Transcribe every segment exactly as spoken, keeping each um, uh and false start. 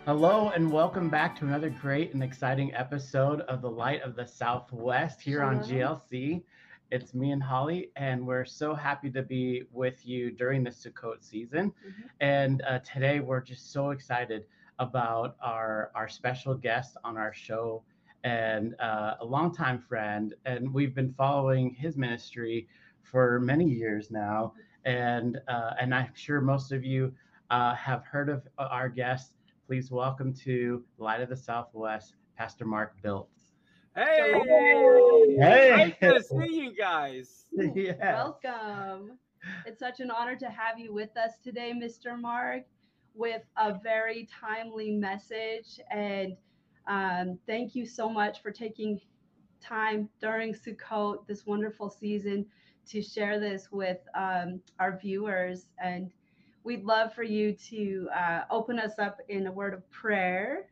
Hello and welcome back to another great and exciting episode of the Light of the Southwest here on Hello. G L C. It's me and Holly, and we're so happy to be with you during the Sukkot season. Mhm. And uh, today we're just so excited about our our special guest on our show and uh, a longtime friend, and we've been following his ministry for many years now. And uh, and I'm sure most of you uh, have heard of our guest. Please welcome to Light of the Southwest, Pastor Mark Biltz. Hey, Shalom. Hey, great to see you guys. yes. Welcome. It's such an honor to have you with us today, mister Mark, with a very timely message. And um, thank you so much for taking time during Sukkot, this wonderful season, to share this with um, our viewers. And we'd love for you to uh, open us up in a word of prayer.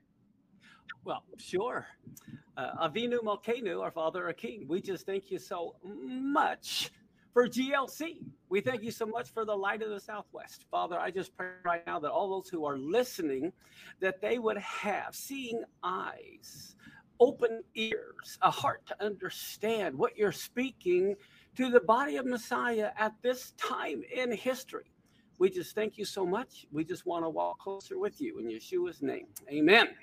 Well, sure. Uh, Avinu Malkeinu, our Father, our King, we just thank you so much for G L C. We thank you so much for the Light of the Southwest. Father, I just pray right now that all those who are listening, that they would have seeing eyes, open ears, a heart to understand what you're speaking to the body of Messiah at this time in history. We just thank you so much. We just want to walk closer with you in Yeshua's name. Amen.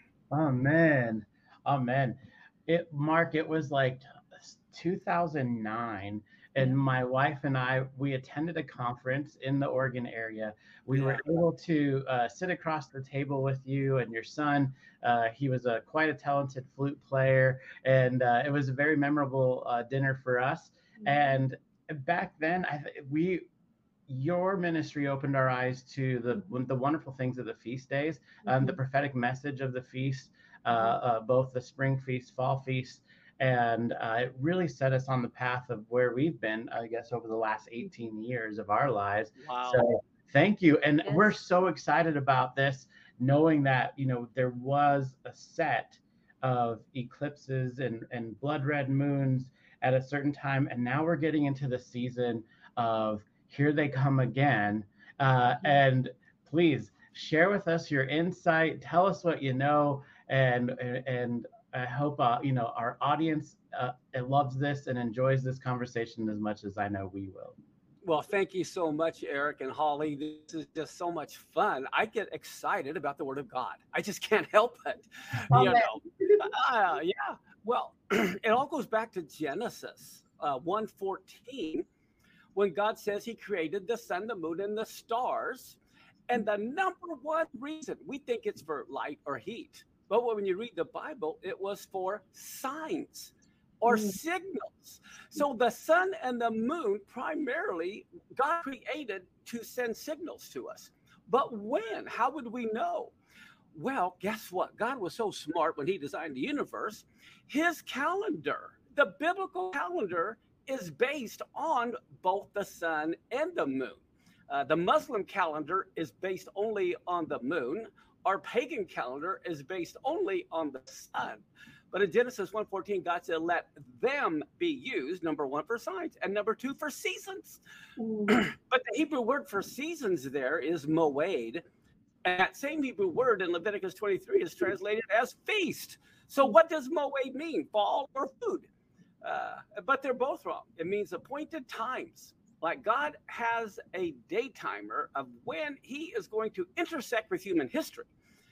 Amen. Amen. It Mark, it was like two thousand nine, Yeah. and my wife and I we attended a conference in the Oregon area. We were Yeah. able to uh, sit across the table with you and your son. Uh, he was a quite a talented flute player, and uh, it was a very memorable uh, dinner for us. And back then, I th- we your ministry opened our eyes to the the wonderful things of the feast days, um, the Mhm. prophetic message of the feast, uh, Mhm. uh, both the spring feast, fall feast, and uh, it really set us on the path of where we've been, I guess, over the last eighteen years of our lives. Wow. So thank you, and we're Yes. so excited about this, knowing that you know there was a set of eclipses and and blood red moons at a certain time, and now we're getting into the season of here they come again. Uh, Mhm. and please share with us your insight. Tell us what you know, and and I hope uh, you know our audience uh, loves this and enjoys this conversation as much as I know we will. Well, thank you so much, Eric and Holly. This is just so much fun. I get excited about the Word of God. I just can't help it. You Amen. know, uh, yeah. Well, it all goes back to Genesis uh, one fourteen, when God says He created the sun, the moon, and the stars. And the number one reason we think it's for light or heat, but when you read the Bible, it was for signs or Mm. signals. So the sun and the moon primarily God created to send signals to us. But when? How would we know? Well, guess what? God was so smart when He designed the universe. His calendar, the biblical calendar, is based on both the sun and the moon. Uh, the Muslim calendar is based only on the moon. Our pagan calendar is based only on the sun. But in Genesis one fourteen, God said, let them be used, number one, for signs, and number two, for seasons. Mm. But the Hebrew word for seasons there is moed, and that same Hebrew word in Leviticus twenty-three is translated as feast. So what does moed mean? Fall or food? Uh, but they're both wrong. It means appointed times. Like God has a day timer of when He is going to intersect with human history.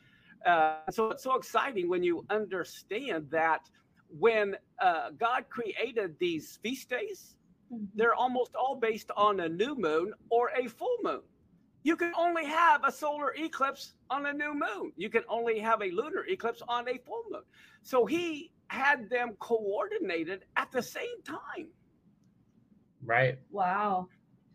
Uh, so it's so exciting when you understand that when uh, God created these feast days, Mhm. they're almost all based on a new moon or a full moon. You can only have a solar eclipse on a new moon. You can only have a lunar eclipse on a full moon. So he had them coordinated at the same time. Right. Wow.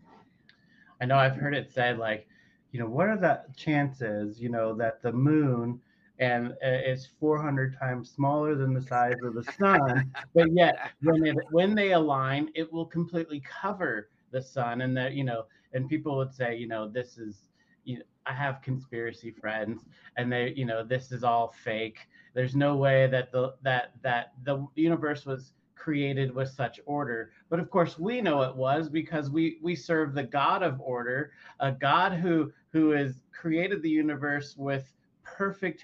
I know I've heard it said like, you know, what are the chances, you know, that the moon and uh, is four hundred times smaller than the size of the sun, but yet when it when they align, it will completely cover the sun, and that you know, and people would say, you know, this is, you know, I have conspiracy friends, and they, you know, this is all fake. There's no way that the that that the universe was created with such order. But of course, we know it was because we we serve the God of order, a God who who has created the universe with perfect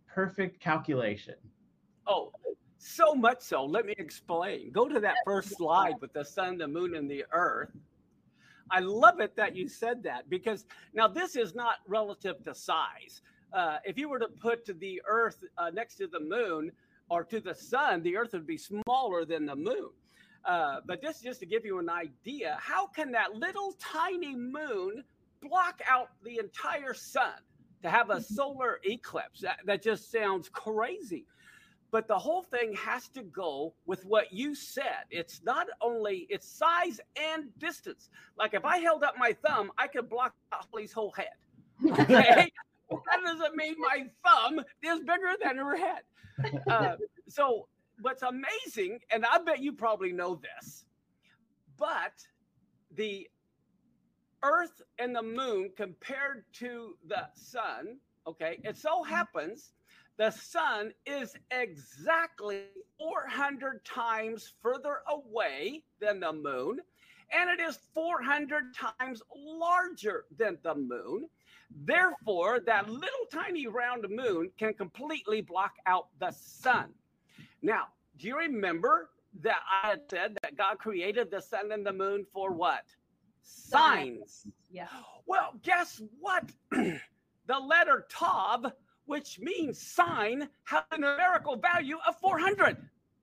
perfect calculation. Oh, so much so. Let me explain. Go to that first slide with the sun, the moon, and the earth. I love it that you said that, because now this is not relative to size. Uh, if you were to put the earth uh, next to the moon or to the sun, the earth would be smaller than the moon. Uh, but this is just to give you an idea. How can that little tiny moon block out the entire sun to have a solar eclipse? That, that just sounds crazy. But the whole thing has to go with what you said. It's not only its size and distance. Like if I held up my thumb, I could block out Holly's whole head. Okay? That doesn't mean my thumb is bigger than her head. Uh, so what's amazing, and I bet you probably know this, but the Earth and the moon compared to the sun, okay, it so happens the sun is exactly four hundred times further away than the moon, and it is four hundred times larger than the moon. Therefore, that little tiny round moon can completely block out the sun. Now, do you remember that I had said that God created the sun and the moon for what? Signs. Yeah. Well, guess what? The letter Tav, which means sign, has a numerical value of four hundred.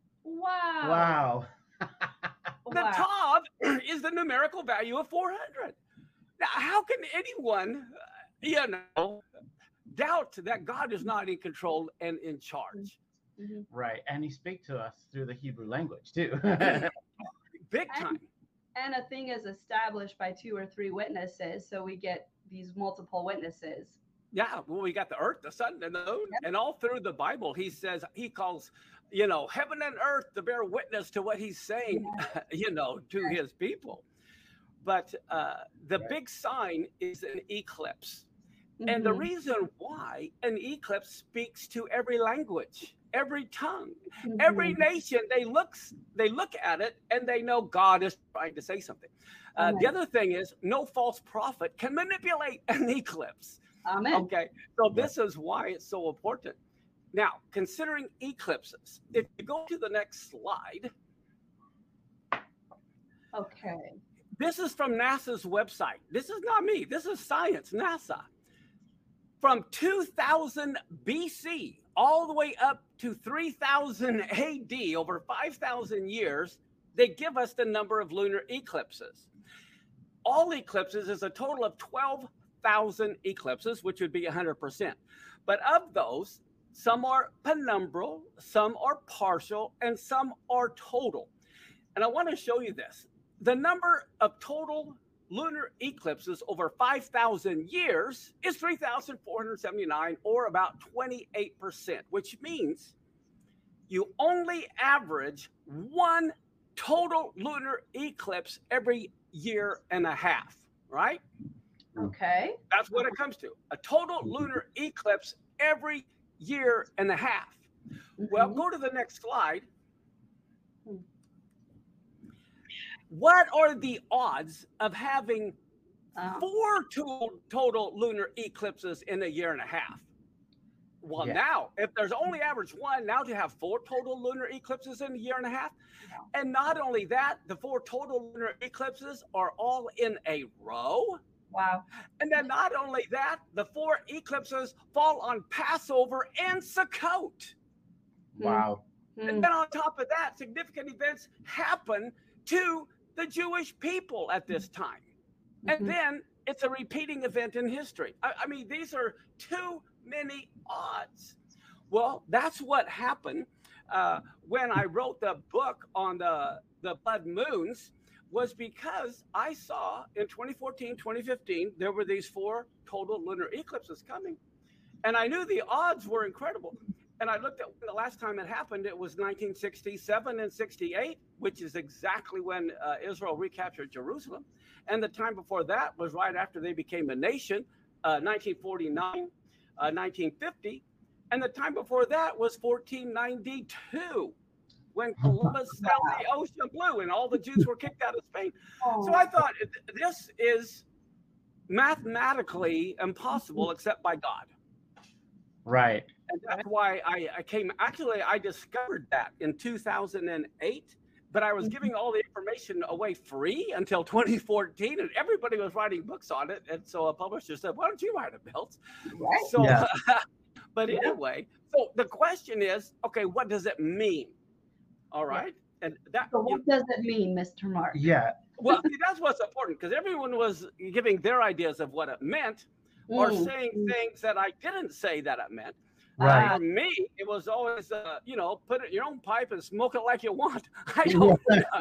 Wow. Wow. The Wow. Tav is the numerical value of four hundred. Now, how can anyone, uh, you know, doubt that God is not in control and in charge? Mhm. Right. And he speaks to us through the Hebrew language too. Big time. And a thing is established by two or three witnesses, so we get these multiple witnesses. Yeah, well, we got the earth, the sun, and the moon, and all through the Bible, he says, he calls, you know, heaven and earth to bear witness to what he's saying, you know, to his people. But uh, the Right. big sign is an eclipse. And the Mhm. reason why an eclipse speaks to every language, every tongue, Mhm. every nation, they look, they look at it and they know God is trying to say something. Uh, the Amen. other thing is no false prophet can manipulate an eclipse. Amen. Okay, so this is why it's so important. Now, considering eclipses, if you go to the next slide, Okay. this is from NASA's website. This is not me. This is science, NASA. From two thousand B C all the way up to three thousand A D, over five thousand years, they give us the number of lunar eclipses. All eclipses is a total of twelve thousand eclipses, which would be one hundred percent. But of those, some are penumbral, some are partial, and some are total. And I want to show you this. The number of total lunar eclipses over five thousand years is three thousand four hundred seventy-nine, or about twenty-eight percent, which means you only average one total lunar eclipse every year and a half, right? Okay. That's what it comes to. A total lunar eclipse every year and a half. Well, Mhm. go to the next slide. Hmm. What are the odds of having Oh. four to- total lunar eclipses in a year and a half? Well, Yeah. now, if there's only average one, now to have four total lunar eclipses in a year and a half. Yeah. And not only that, the four total lunar eclipses are all in a row. Wow. And then not only that, the four eclipses fall on Passover and Sukkot. Wow. Mm. And then on top of that, significant events happen to the Jewish people at this time. And Mhm. then it's a repeating event in history. I, I mean, these are too many odds. Well, that's what happened uh, when I wrote the book on the, the blood moons, was because I saw in twenty fourteen, twenty fifteen, there were these four total lunar eclipses coming. And I knew the odds were incredible. And I looked at when the last time it happened, it was nineteen sixty-seven and sixty-eight, which is exactly when uh, Israel recaptured Jerusalem. And the time before that was right after they became a nation, uh, nineteen forty-nine, uh, nineteen fifty. And the time before that was fourteen ninety-two, when Columbus sailed the ocean blue and all the Jews were kicked out of Spain. Oh. So I thought, this is mathematically impossible except by God. Right. And that's why I, I came, actually, I discovered that in two thousand eight, but I was giving all the information away free until twenty fourteen, and everybody was writing books on it. And so a publisher said, why don't you write it, Milt? Right. So, Yeah. but Yeah. anyway, so the question is, okay, what does it mean? All right. And that, So you what does it mean, Mister Mark? Yeah. well, see, that's what's important, because everyone was giving their ideas of what it meant, or Mm. saying things that I didn't say that it meant. Right. For me, it was always, uh, you know, put it in your own pipe and smoke it like you want. I don't.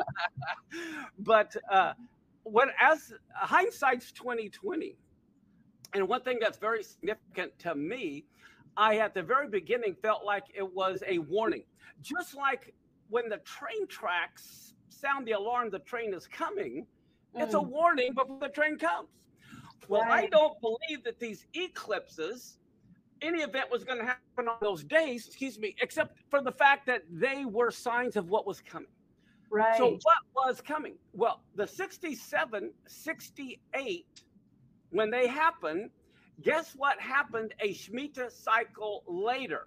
But uh, when as hindsight's twenty twenty, and one thing that's very significant to me, I at the very beginning felt like it was a warning, just like when the train tracks sound the alarm, the train is coming. It's a Mm. warning before the train comes. Well, I Right. don't believe that these eclipses, any event was going to happen on those days, excuse me, except for the fact that they were signs of what was coming. Right. So what was coming? Well, the sixty-seven, sixty-eight, when they happened, guess what happened a Shemitah cycle later?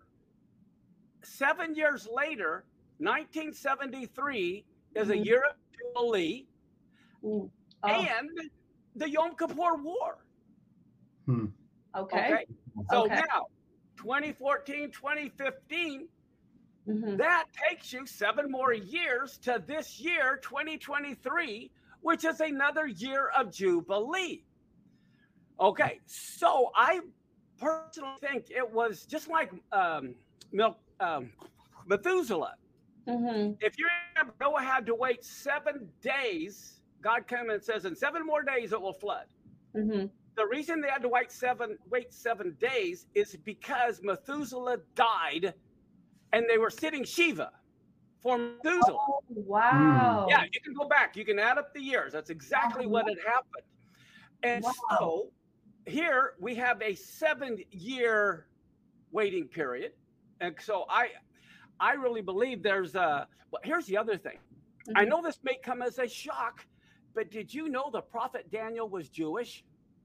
Seven years later, nineteen seventy-three is a Mhm. year of Jubilee Mm. Oh, and the Yom Kippur War. Hmm. okay. Okay. So Okay. now, twenty fourteen, twenty fifteen, Mhm. that takes you seven more years to this year, twenty twenty-three, which is another year of Jubilee. Okay. So I personally think it was just like um, Mil- um, Methuselah. Mhm. If you remember, Noah had to wait seven days. God came and says, in seven more days it will flood. Mhm. The reason they had to wait seven wait seven days is because Methuselah died, and they were sitting Shiva for Methuselah. Oh, wow. Yeah, you can go back. You can add up the years. That's exactly Oh, what had happened. And wow. so here we have a seven-year waiting period. And so I, I really believe there's a. Well, here's the other thing. I Mhm. know this may come as a shock, but did you know the prophet Daniel was Jewish?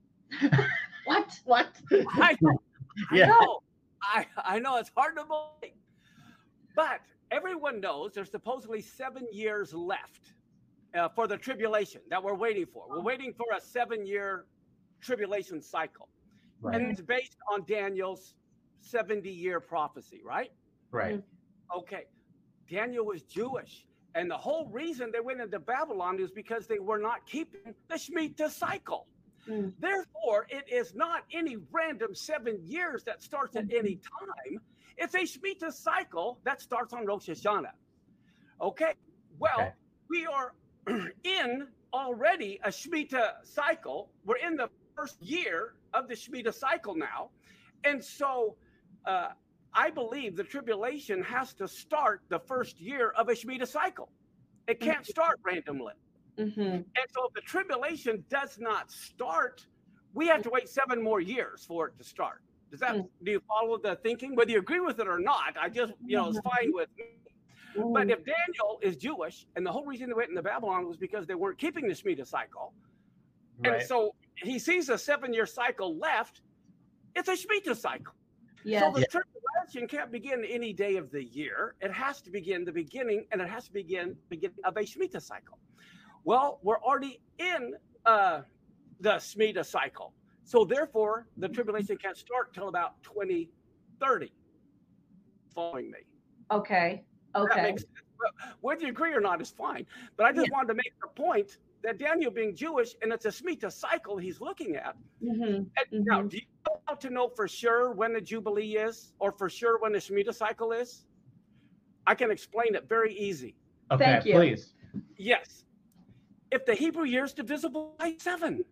What? What? I know. I Yeah. know. I, I know it's hard to believe. But everyone knows there's supposedly seven years left uh, for the tribulation that we're waiting for. We're waiting for a seven-year tribulation cycle. Right. And it's based on Daniel's seventy-year prophecy, right? Right. Okay. Daniel was Jewish. And the whole reason they went into Babylon is because they were not keeping the Shemitah cycle. Mm. Therefore, it is not any random seven years that starts at any time. It's a Shemitah cycle that starts on Rosh Hashanah. Okay. Well, Okay. we are in already a Shemitah cycle. We're in the first year of the Shemitah cycle now. And so uh, I believe the tribulation has to start the first year of a Shemitah cycle. It can't start randomly. Mhm. And so if the tribulation does not start, we have to wait seven more years for it to start. Does that, Mm. do you follow the thinking? Whether you agree with it or not, I just, you know, it's fine with me. But Mhm. if Daniel is Jewish, and the whole reason they went into Babylon was because they weren't keeping the Shemitah cycle, and Right. so he sees a seven-year cycle left, it's a Shemitah cycle. Yes. So the tribulation can't begin any day of the year. It has to begin the beginning, and it has to begin beginning of a Shemitah cycle. Well, we're already in uh, the Shemitah cycle. So therefore, the tribulation can't start till about twenty thirty. Following me. Okay. That Okay. makes sense. But whether you agree or not is fine. But I just wanted to make the point that Daniel being Jewish, and it's a Shemitah cycle he's looking at. Mhm. And now, Mhm. do you know how to know for sure when the Jubilee is, or for sure when the Shemitah cycle is? I can explain it very easy. Okay. Thank you. Please. Yes. If the Hebrew year is divisible by seven.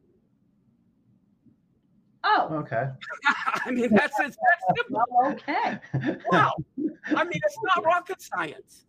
Oh. Okay. I mean, that's it's that simple. Well, okay. Wow. I mean, it's not rocket science.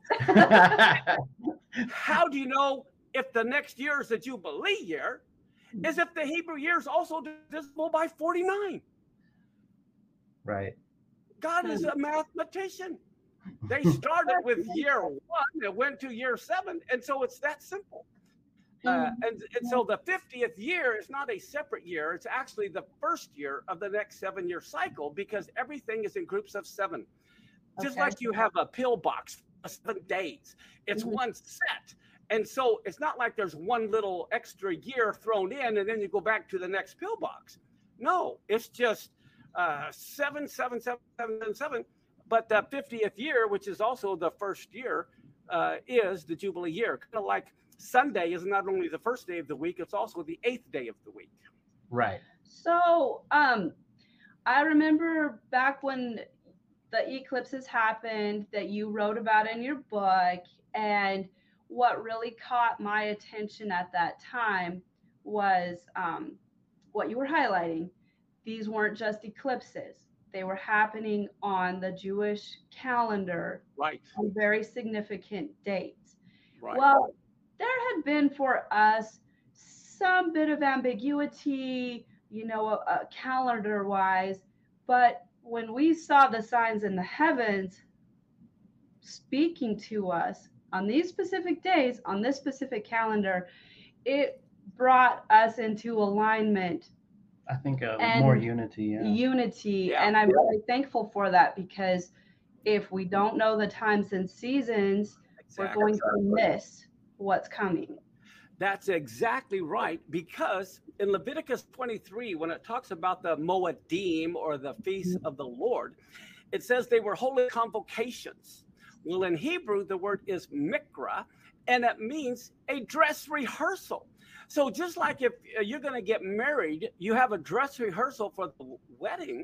How do you know if the next year is the Jubilee year? Is if the Hebrew year is also divisible by forty-nine. Right. God is a mathematician. They started with year one and went to year seven. And so it's that simple. Uh, and, and so the fiftieth year is not a separate year. It's actually the first year of the next seven year cycle because everything is in groups of seven. Just Okay. like you have a pill box for seven days, it's Mhm. one set. And so it's not like there's one little extra year thrown in and then you go back to the next pill box. No, it's just uh, seven, seven, seven, seven, seven. But the fiftieth year, which is also the first year, uh, is the Jubilee year. Kind of like Sunday is not only the first day of the week, it's also the eighth day of the week. Right. So, um, I remember back when the eclipses happened that you wrote about in your book, and what really caught my attention at that time was um, what you were highlighting. These weren't just eclipses. They were happening on the Jewish calendar Right. on very significant dates. Right. Well, there had been for us some bit of ambiguity, you know, uh, calendar wise, but when we saw the signs in the heavens speaking to us on these specific days, on this specific calendar, it brought us into alignment. I think uh, And more unity. Yeah. Unity. Yeah. And I'm really thankful for that, because if we don't know the times and seasons, we're Exactly. going to miss what's coming. That's exactly right, because in Leviticus twenty-three, when it talks about the Moedim, or the feast of the Lord, it says they were holy convocations. Well, in Hebrew, the word is mikra, and it means a dress rehearsal. So just like if you're going to get married, you have a dress rehearsal for the wedding,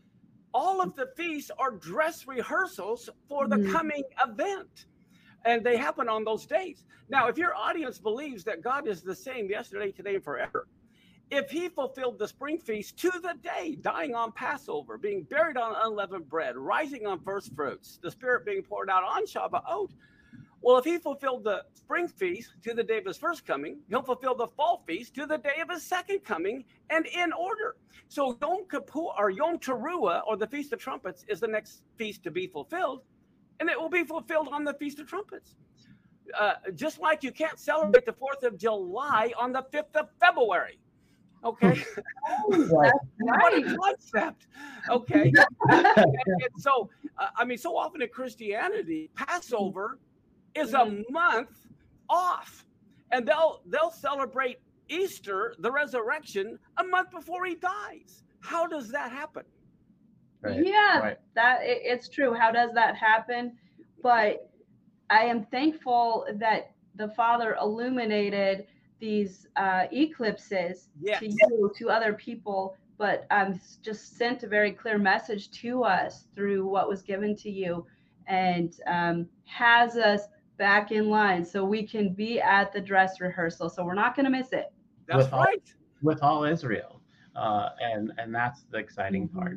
all of the feasts are dress rehearsals for the Mhm. coming event. And they happen on those days. Now, if your audience believes that God is the same yesterday, today, and forever, if he fulfilled the spring feast to the day, dying on Passover, being buried on unleavened bread, rising on first fruits, the Spirit being poured out on Shabbat, well, if he fulfilled the spring feast to the day of his first coming, he'll fulfill the fall feast to the day of his second coming, and in order. So Yom Kippur, or Yom Teruah, or the Feast of Trumpets, is the next feast to be fulfilled, and it will be fulfilled on the Feast of Trumpets. Uh, just like you can't celebrate the fourth of July on the fifth of February. Okay. Right. What a concept. Okay. and, and so, uh, I mean, so often in Christianity, Passover is a month off, and they'll they'll celebrate Easter, the resurrection, a month before he dies. How does that happen? Right. Yeah, Right. that it, it's true. How does that happen? But I am thankful that the Father illuminated these uh, eclipses Yes. to you, to other people, but um, just sent a very clear message to us through what was given to you, and um, has us back in line so we can be at the dress rehearsal. So we're not going to miss it. That's With all- right. With all Israel, uh, and and that's the exciting part.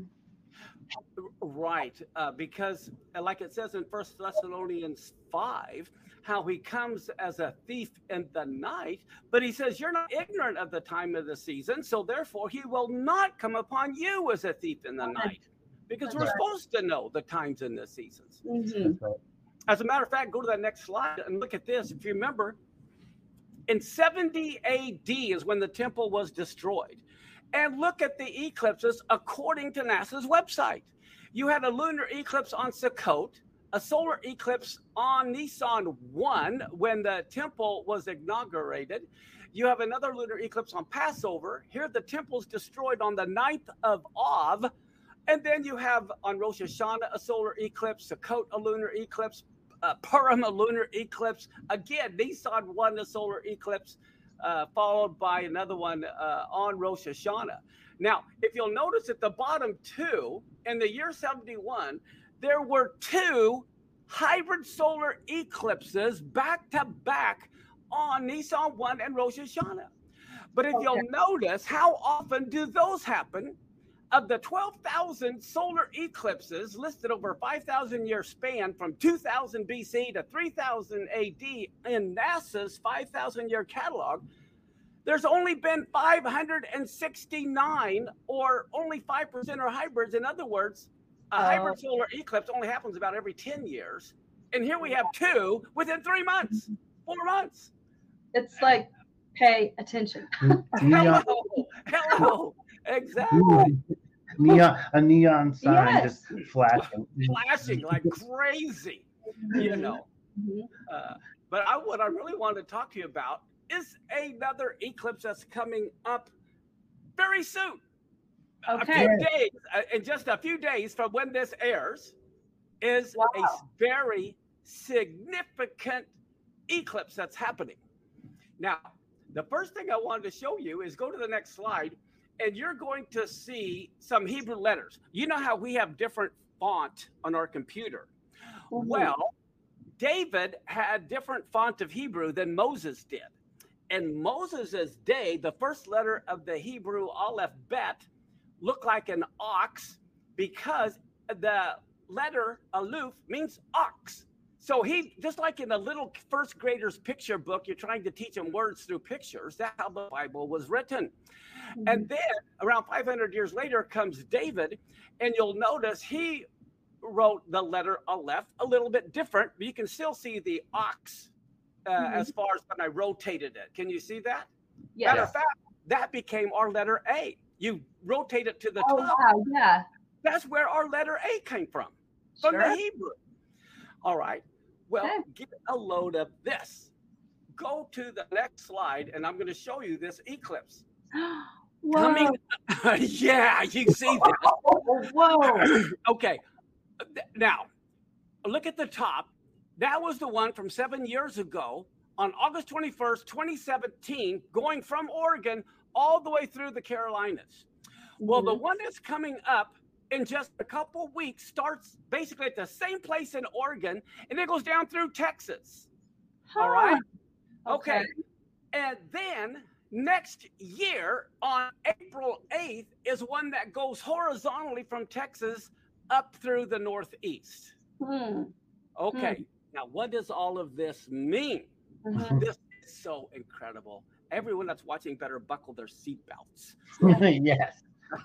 Right, uh, because uh, like it says in First Thessalonians five, how he comes as a thief in the night, but he says you're not ignorant of the time of the season, so therefore he will not come upon you as a thief in the night, because we're That's right. supposed to know the times and the seasons. Mhm. That's right. As a matter of fact, go to that next slide and look at this. If you remember, in seventy A D is when the temple was destroyed. And look at the eclipses according to NASA's website. You had a lunar eclipse on Sukkot, a solar eclipse on Nisan one when the temple was inaugurated. You have another lunar eclipse on Passover. Here the temple's destroyed on the ninth of Av. And then you have on Rosh Hashanah a solar eclipse, Sukkot a lunar eclipse, uh, Purim a lunar eclipse. Again, Nisan one a solar eclipse, uh, followed by another one uh, on Rosh Hashanah. Now, if you'll notice at the bottom two, in the year seventy-one, there were two hybrid solar eclipses back to back on Nisan one and Rosh Hashanah. But if Okay. you'll notice, how often do those happen? Of the twelve thousand solar eclipses listed over a five thousand year span from two thousand B C to three thousand A D in NASA's five thousand year catalog, there's only been five hundred sixty-nine, or only five percent are hybrids. In other words, a Oh. hybrid solar eclipse only happens about every ten years. And here we have two within three months, four months. It's like pay attention. Neon, Hello, hello, exactly. neon, a neon sign Yes. just flashing. Flashing like crazy, you Mhm. know. Mhm. Uh, but I, what I really wanted to talk to you about is another eclipse that's coming up very soon. A Okay. few days, uh, in just a few days from when this airs, is Wow. a very significant eclipse that's happening. Now, the first thing I wanted to show you is go to the next slide, and you're going to see some Hebrew letters. You know how we have different font on our computer? Mhm. Well, David had different font of Hebrew than Moses did. In Moses' day, the first letter of the Hebrew Aleph Bet looked like an ox because the letter Aleph means ox. So he, just like in a little first grader's picture book, you're trying to teach them words through pictures. That's how the Bible was written. Mhm. And then around five hundred years later comes David, and you'll notice he wrote the letter Aleph a little bit different, but you can still see the ox uh, Mhm. as far as when I rotated it. Can you see that? Yes. Matter of fact, that became our letter A. You rotate it to the Oh top. wow. Yeah. That's where our letter A came from, from Sure. the Hebrew. All right. Well, Okay. get a load of this. Go to the next slide, and I'm going to show you this eclipse. Whoa. Coming, yeah, you see that. Whoa. Okay. Now, look at the top. That was the one from seven years ago on August twenty-first, twenty seventeen, going from Oregon all the way through the Carolinas. Well, the Mhm. one that's coming up in just a couple weeks starts basically at the same place in Oregon, and it goes down through Texas. All right. Huh. Okay. And then next year on April eighth is one that goes horizontally from Texas up through the Northeast. Hmm. Okay. Now, what does all of this mean? Mhm. This is so incredible. Everyone that's watching better buckle their seatbelts. Yes.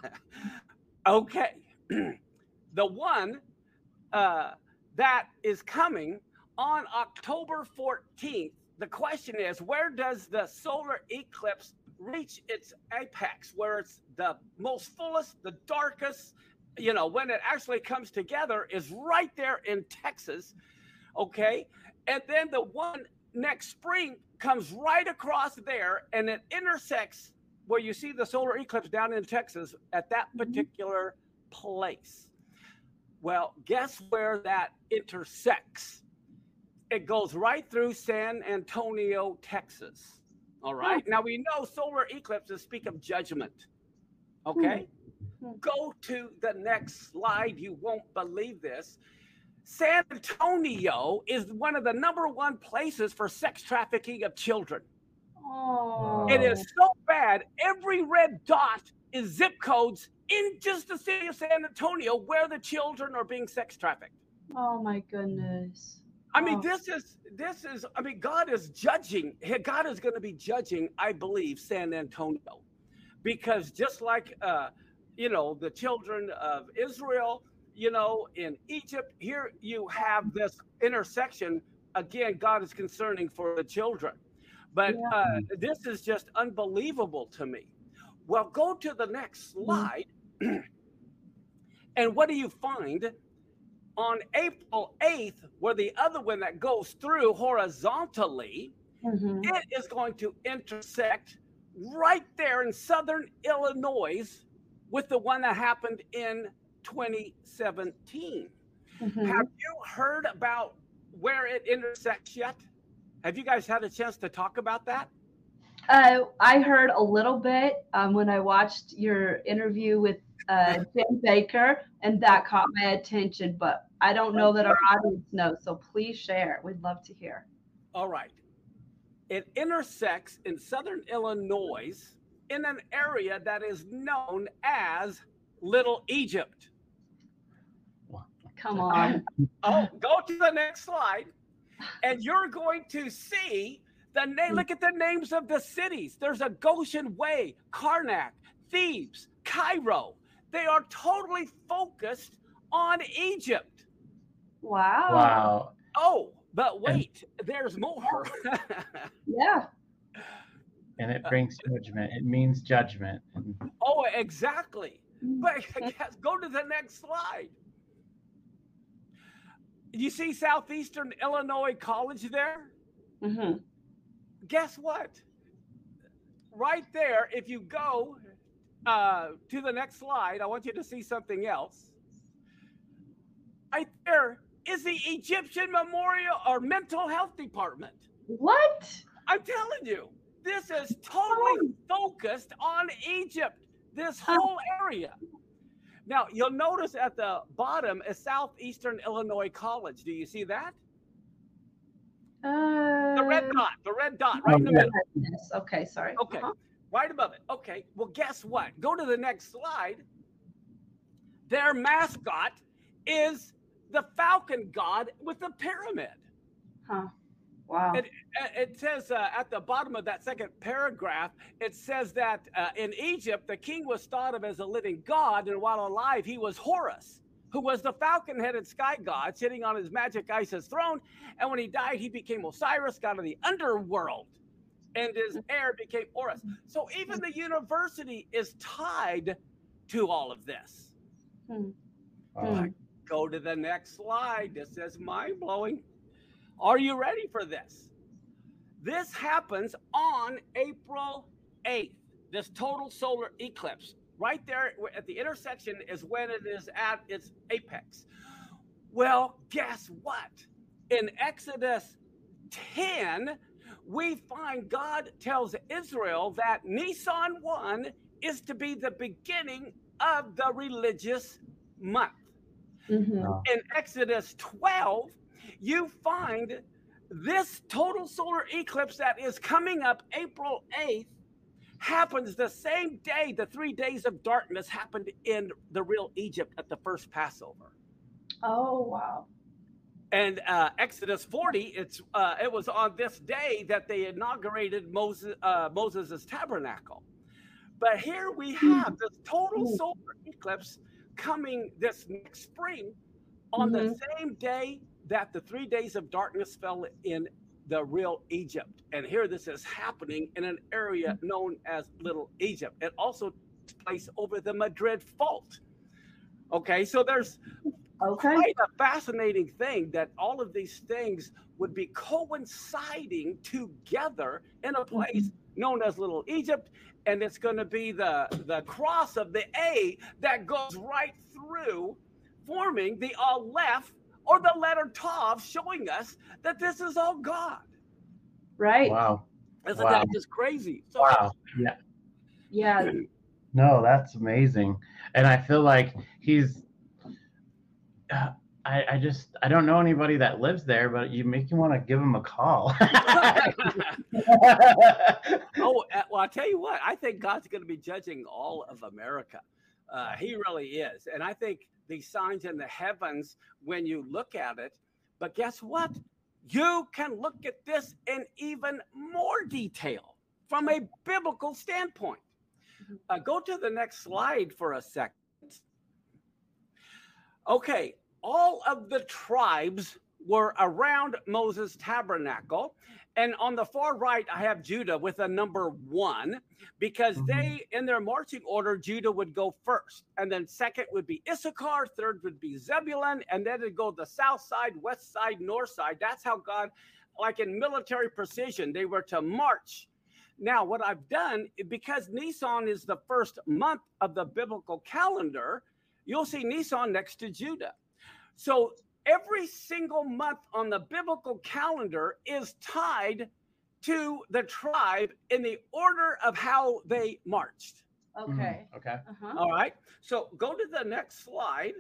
Okay. The one uh, that is coming on October fourteenth, the question is, where does the solar eclipse reach its apex, where it's the most fullest, the darkest, you know, when it actually comes together is right there in Texas. Okay. And then the one next spring comes right across there, and it intersects where you see the solar eclipse down in Texas at that particular place. Well, guess where that intersects? It goes right through San Antonio, Texas. All right. Now we know solar eclipses speak of judgment. Okay. Hmm. Go to the next slide. You won't believe this. San Antonio is one of the number one places for sex trafficking of children. Oh. It is so bad. Every red dot is zip codes in just the city of San Antonio where the children are being sex trafficked. Oh my goodness. I mean, Oh. this is, this is, I mean, God is judging, God is going to be judging, I believe, San Antonio. Because just like, uh, you know, the children of Israel, you know, in Egypt, here you have this intersection. Again, God is concerning for the children. But Yeah. uh, this is just unbelievable to me. Well, go to the next slide. And what do you find? On April eighth, where the other one that goes through horizontally, Mhm. it is going to intersect right there in southern Illinois with the one that happened in twenty seventeen. Mhm. Have you heard about where it intersects yet? Have you guys had a chance to talk about that? Uh, I heard a little bit um, when I watched your interview with uh, Jim Baker, and that caught my attention. But I don't know that our audience knows, so please share. We'd love to hear. All right. It intersects in southern Illinois in an area that is known as Little Egypt. Come on. Oh, go to the next slide, and you're going to see the name. Look at the names of the cities. There's a Goshen Way, Karnak, Thebes, Cairo. They are totally focused on Egypt. Wow. Wow. Oh, but wait, there's more. Yeah. And it Uh, brings judgment. It means judgment. And oh, exactly. But guess, go to the next slide. You see Southeastern Illinois College there? Mm-hmm. Guess what? Right there, if you go uh, to the next slide, I want you to see something else. Right there is the Egyptian Memorial or Mental Health Department. What? I'm telling you, this is totally focused on Egypt, this whole area. Now, you'll notice at the bottom is Southeastern Illinois College. Do you see that? Uh, The red dot, the red dot right in the middle. Yes. Okay, sorry. Okay, Uh-huh. right above it. Okay, well, guess what? Go to the next slide. Their mascot is the falcon god with the pyramid. Huh. Wow. It, it says uh, at the bottom of that second paragraph, it says that uh, in Egypt, the king was thought of as a living god, and while alive, he was Horus, who was the falcon-headed sky god sitting on his magic Isis throne. And when he died, he became Osiris, god of the underworld, and his heir became Horus. So even the university is tied to all of this. Hmm. wow. Go to the next slide. This is mind-blowing. Are you ready for this? This happens on April eighth, this total solar eclipse. Right there at the intersection is when it is at its apex. Well, guess what? In Exodus ten, we find God tells Israel that Nisan one is to be the beginning of the religious month. Mm-hmm. Wow. In Exodus twelve, you find this total solar eclipse that is coming up April eighth happens the same day the three days of darkness happened in the real Egypt at the first Passover. Oh, wow. And uh, Exodus forty, it's uh, it was on this day that they inaugurated Moses uh, Moses's tabernacle. But here we have this total solar eclipse coming this next spring on Mhm. the same day that the three days of darkness fell in the real Egypt. And here this is happening in an area known as Little Egypt. It also takes place over the Madrid Fault. Okay, so there's Okay. quite a fascinating thing that all of these things would be coinciding together in a place known as Little Egypt. And it's going to be the, the cross of the A that goes right through, forming the Aleph or the letter Tav, showing us that this is all God. Right. Wow. Isn't Wow. that just crazy? So Wow. Yeah. Yeah. No, that's amazing. And I feel like he's, uh, I, I just, I don't know anybody that lives there, but you make me want to give him a call. Oh, uh, well, I'll tell you what, I think God's going to be judging all of America. Uh, he really is. And I think these signs in the heavens, when you look at it, but guess what? You can look at this in even more detail from a biblical standpoint. Uh, go to the next slide for a second. Okay, all of the tribes were around Moses' tabernacle. And on the far right, I have Judah with a number one, because Mhm. they, in their marching order, Judah would go first. And then second would be Issachar, third would be Zebulun, and then it'd go the south side, west side, north side. That's how God, like in military precision, they were to march. Now, what I've done, because Nisan is the first month of the biblical calendar, you'll see Nisan next to Judah. So every single month on the biblical calendar is tied to the tribe in the order of how they marched. Okay. Mm, okay. Uh-huh. All right. So go to the next slide.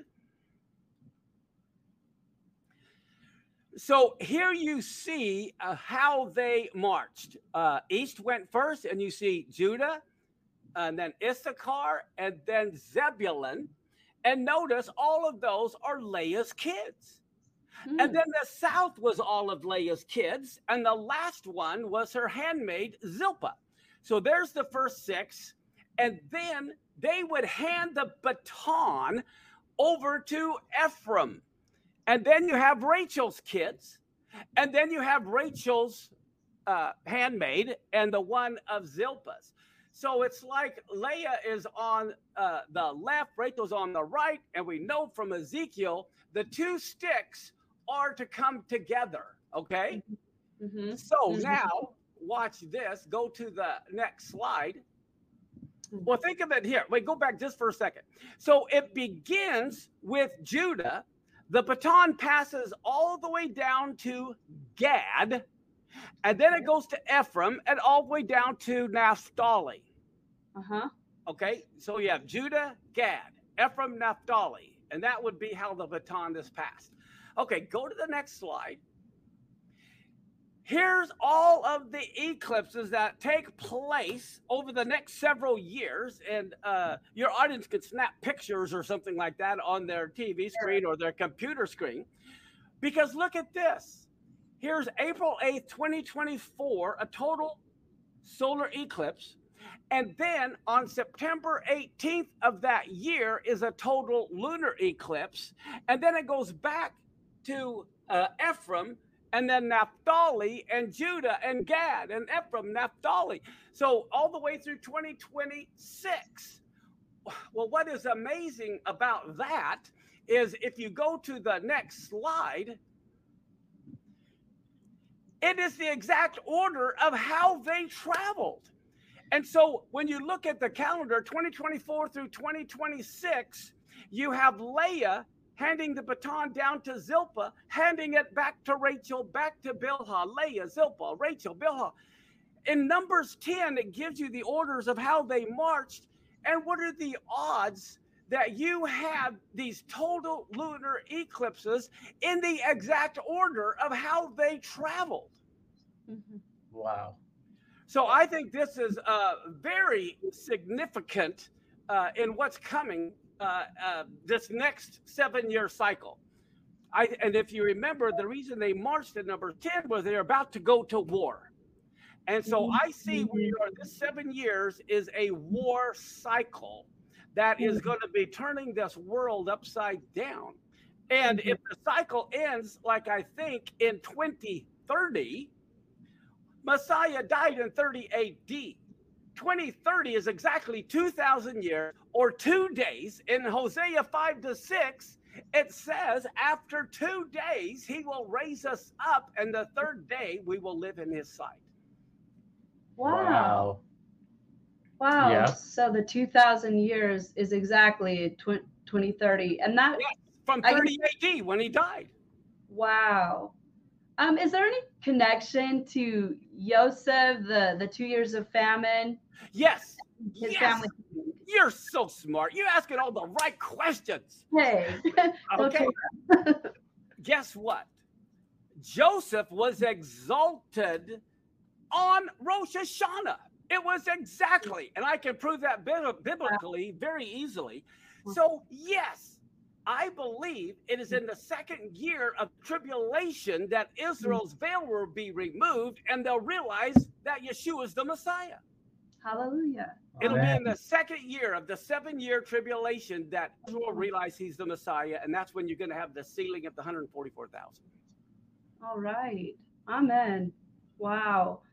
So here you see uh, how they marched. Uh, East went first, and you see Judah, and then Issachar, and then Zebulun. And notice all of those are Leah's kids. Hmm. And then the south was all of Leah's kids, and the last one was her handmaid, Zilpah. So there's the first six, and then they would hand the baton over to Ephraim. And then you have Rachel's kids, and then you have Rachel's uh, handmaid and the one of Zilpah's. So it's like Leah is on uh, the left, Rachel's on the right, and we know from Ezekiel the two sticks are to come together. Okay, Mm-hmm. so Mhm. now watch this. Go to the next slide. Well, think of it here. Wait, go back just for a second. So it begins with Judah. The baton passes all the way down to Gad, and then it goes to Ephraim and all the way down to Naphtali. Uh-huh. Okay, so you have Judah, Gad, Ephraim, Naphtali, and that would be how the baton is passed. Okay, go to the next slide. Here's all of the eclipses that take place over the next several years, and uh, your audience could snap pictures or something like that on their T V screen or their computer screen. Because look at this. Here's April eighth, twenty twenty-four, a total solar eclipse. And then on September eighteenth of that year is a total lunar eclipse. And then it goes back to uh, Ephraim, and then Naphtali and Judah and Gad and Ephraim, Naphtali. So all the way through twenty twenty-six. Well, what is amazing about that is if you go to the next slide, it is the exact order of how they traveled. And so when you look at the calendar, twenty twenty-four through twenty twenty-six, you have Leah handing the baton down to Zilpah, handing it back to Rachel, back to Bilhah, Leah, Zilpah, Rachel, Bilhah. In Numbers ten, it gives you the orders of how they marched. And what are the odds that you have these total lunar eclipses in the exact order of how they traveled? Mm-hmm. Wow. So I think this is uh, very significant uh, in what's coming uh, uh, this next seven-year cycle. I, and if you remember, the reason they marched at number ten was they're about to go to war. And so I see where you are, this seven years is a war cycle that is going to be turning this world upside down. And if the cycle ends, like I think, in twenty thirty, Messiah died in thirty A D. twenty thirty is exactly two thousand years or two days. In Hosea five to six, it says, after two days, he will raise us up, and the third day we will live in his sight. Wow. Wow. Yeah. So the two thousand years is exactly tw- twenty thirty. And that, Yes, from I- thirty A D when he died. wow. Um, is there any connection to Yosef, the, the two years of famine? Yes. His yes. family. You're so smart. You're asking all the right questions. Hey. Okay. Guess what? Joseph was exalted on Rosh Hashanah. It was exactly, and I can prove that biblically very easily. So, yes, I believe it is in the second year of tribulation that Israel's veil will be removed, and they'll realize that Yeshua is the Messiah. Hallelujah. It'll Amen. be in the second year of the seven-year tribulation that Israel will realize he's the Messiah, and that's when you're going to have the sealing of the one hundred forty-four thousand. All right. Amen. Wow.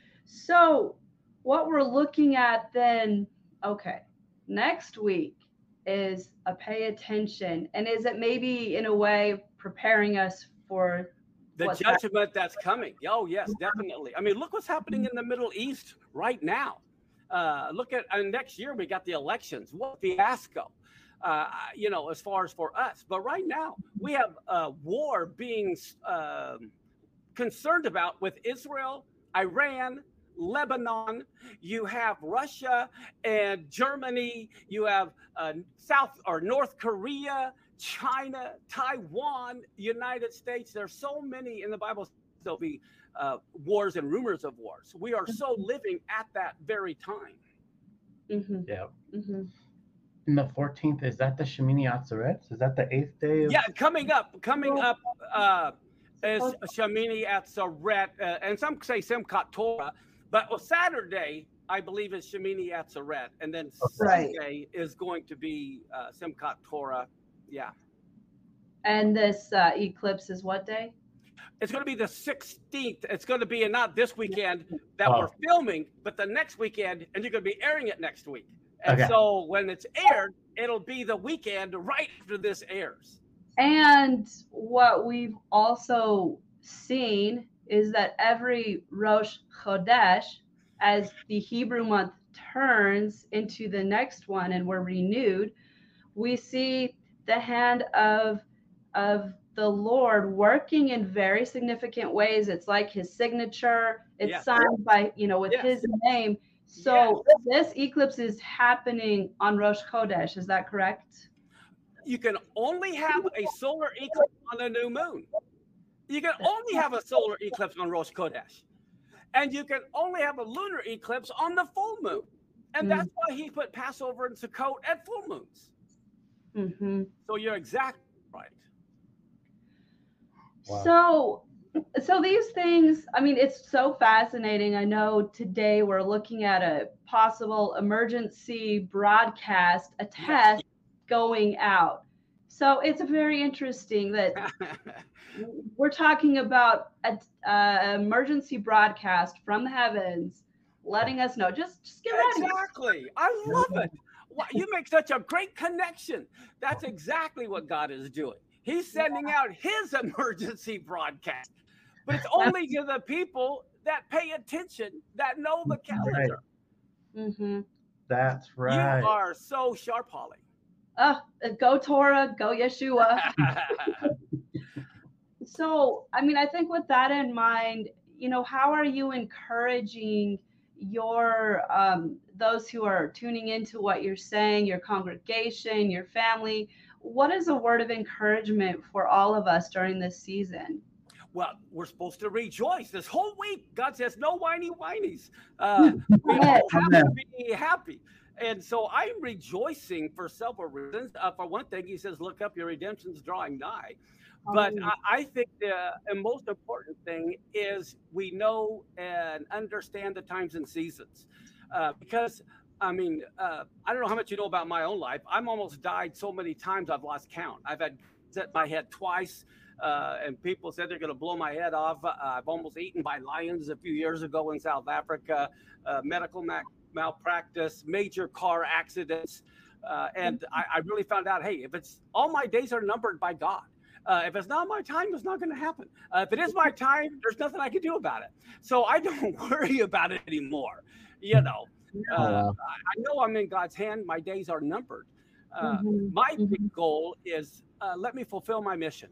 So what we're looking at then, okay, next week is a pay attention. And is it maybe in a way preparing us for The what's judgment that's coming. Oh, yes, definitely. I mean, look what's happening in the Middle East right now. Uh, look at uh, next year, we got the elections. What fiasco, uh, you know, as far as for us. But right now, we have a war being uh, concerned about with Israel, Iran, Lebanon, you have Russia and Germany, you have uh, South or North Korea, China, Taiwan, United States. There's so many in the Bible. There'll be uh, wars and rumors of wars. We are so living at that very time. Mm-hmm. Yeah. Mm-hmm. And the fourteenth, is that the Shemini Atzeret? Is that the eighth day? Of- Yeah, coming up, coming up uh, is Shemini Atzeret, uh, and some say Simchat Torah. But well, Saturday, I believe, is Shemini Atzeret, and then Right. Sunday is going to be uh, Simchat Torah. Yeah. And this uh, eclipse is what day? It's going to be the sixteenth. It's going to be not this weekend that Oh. we're filming, but the next weekend, and you're going to be airing it next week. And Okay. so when it's aired, it'll be the weekend right after this airs. And what we've also seen is that every Rosh Chodesh, as the Hebrew month turns into the next one and we're renewed, we see the hand of of the Lord working in very significant ways. It's like his signature. It's Yes. signed by, you know, with Yes. his name. So this eclipse is happening on Rosh Chodesh. Is that correct? You can only have a solar eclipse on a new moon. You can only have a solar eclipse on Rosh Chodesh. And you can only have a lunar eclipse on the full moon. And that's why he put Passover and Sukkot at full moons. Mm-hmm. So you're exactly right. Wow. So, so these things, I mean, it's so fascinating. I know today we're looking at a possible emergency broadcast, a test going out. So it's very interesting that we're talking about an uh, emergency broadcast from the heavens, letting us know, just, just get ready. Exactly. I love it. Wow, you make such a great connection. That's exactly what God is doing. He's sending out his emergency broadcast, but it's only to the people that pay attention, that know the calendar. Mm-hmm. That's right. You are so sharp, Holly. Uh, go Torah, go Yeshua. So, I mean, I think with that in mind, you know, how are you encouraging your um, those who are tuning into what you're saying, your congregation, your family? What is a word of encouragement for all of us during this season? Well, we're supposed to rejoice this whole week. God says, no whiny whinies. Uh, we all have to be happy. And so I'm rejoicing for several reasons. Uh, for one thing, he says, look up, your redemption's drawing nigh. But I, I think the most important thing is we know and understand the times and seasons. Uh, because, I mean, uh, I don't know how much you know about my own life. I'm almost died so many times I've lost count. I've had set my head twice, uh, and people said they're going to blow my head off. Uh, I've almost eaten by lions a few years ago in South Africa, uh, medical ma- malpractice, major car accidents. Uh, and I, I really found out, hey, if it's all my days are numbered by God. Uh, if it's not my time, it's not going to happen. Uh, if it is my time, there's nothing I can do about it. So I don't worry about it anymore. You know, uh, oh, wow. I, I know I'm in God's hand. My days are numbered. Uh, mm-hmm. My mm-hmm. big goal is uh, let me fulfill my mission.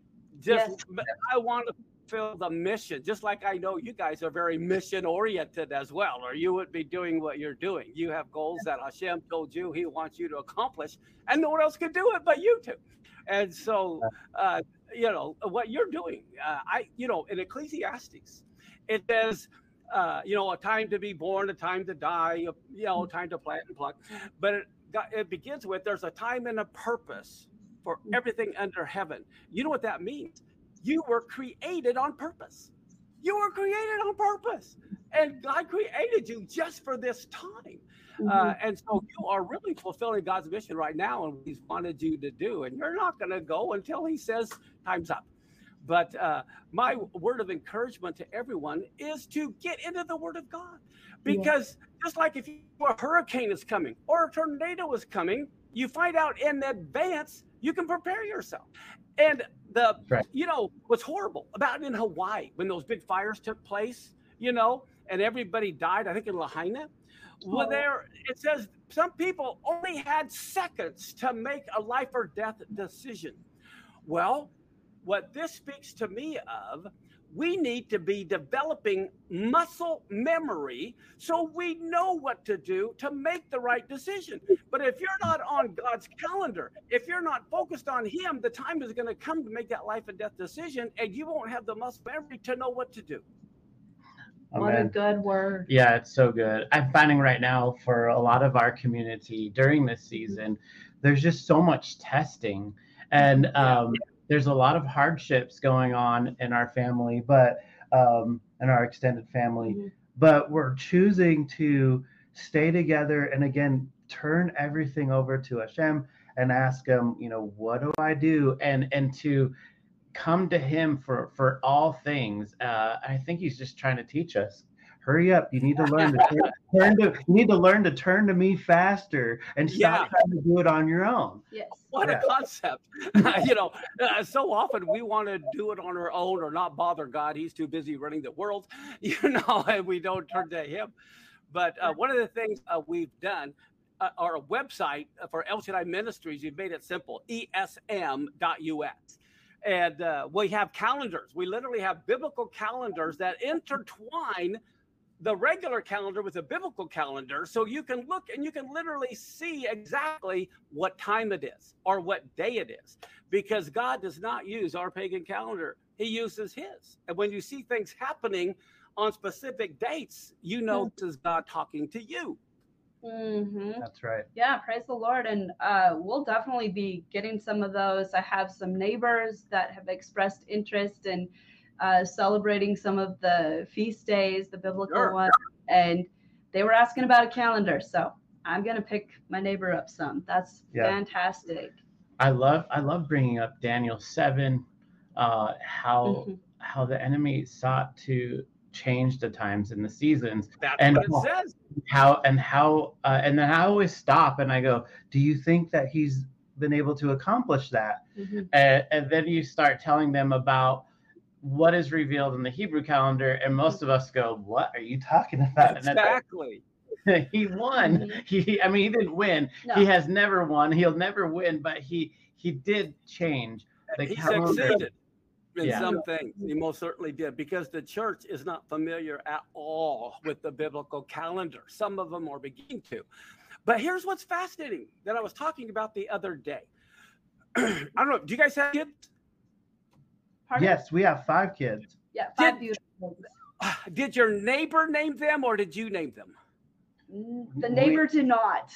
Just yes. I want to fulfill the mission, just like I know you guys are very mission oriented as well, or you would be doing what you're doing. You have goals that Hashem told you he wants you to accomplish, and no one else can do it but you two. And so, uh, you know, what you're doing, uh, I, you know, in Ecclesiastes, it says, uh, you know, a time to be born, a time to die, you know, a time to plant and pluck. But it, it begins with there's a time and a purpose for everything under heaven. You know what that means? You were created on purpose. You were created on purpose. And God created you just for this time. Mm-hmm. Uh, and so you are really fulfilling God's mission right now and what he's wanted you to do. And you're not going to go until he says time's up. But uh, my word of encouragement to everyone is to get into the word of God. Because yeah. just like if you, a hurricane is coming or a tornado is coming, you find out in advance, you can prepare yourself. And the, right. you know, what's horrible about in Hawaii when those big fires took place, you know, and everybody died, I think in Lahaina. Well, there it says some people only had seconds to make a life or death decision. Well, what this speaks to me of, we need to be developing muscle memory so we know what to do to make the right decision. But if you're not on God's calendar, if you're not focused on him, the time is going to come to make that life and death decision, and you won't have the muscle memory to know what to do. What Amen. A good word. Yeah, it's so good. I'm finding right now for a lot of our community during this season, there's just so much testing. And um, yeah. there's a lot of hardships going on in our family, but um, in our extended family. Mm-hmm. But we're choosing to stay together and, again, turn everything over to Hashem and ask him, you know, what do I do? And, and to come to him for for all things. Uh, I think he's just trying to teach us. Hurry up! You need to learn to turn, turn to. You need to learn to turn to me faster and stop Yeah. trying to do it on your own. Yes. What Yeah. a concept. You know, uh, so often we want to do it on our own or not bother God. He's too busy running the world, you know, and we don't turn to him. But uh, one of the things uh, we've done, uh, our website for El Shaddai Ministries, we've made it simple, E S M dot U S. And uh, we have calendars. We literally have biblical calendars that intertwine the regular calendar with a biblical calendar, so you can look and you can literally see exactly what time it is or what day it is, because God does not use our pagan calendar. He uses his. And when you see things happening on specific dates, you know this is God talking to you. Mm-hmm. That's right. Yeah, praise the Lord. And uh, we'll definitely be getting some of those. I have some neighbors that have expressed interest in uh, celebrating some of the feast days, the biblical Sure. ones, and they were asking about a calendar. So I'm going to pick my neighbor up some. That's Yeah. fantastic. I love I love bringing up Daniel seven, uh, how Mhm. how the enemy sought to change the times and the seasons, That's and what it says. how and how uh, and then I always stop and I go, do you think that he's been able to accomplish that? Mhm. And, and then you start telling them about what is revealed in the Hebrew calendar, and most of us go, what are you talking about? And that's- Exactly. he won. Mhm. He, I mean, he didn't win. No. He has never won. He'll never win. But he he did change the He calendar. succeeded in Yeah. some things. He most certainly did, because the church is not familiar at all with the biblical calendar. Some of them are beginning to. But here's what's fascinating that I was talking about the other day. I don't know. Do you guys have kids? Pardon? Yes, we have five kids. Yeah, five Did- beautiful. Did your neighbor name them or did you name them? Mm, The neighbor did not.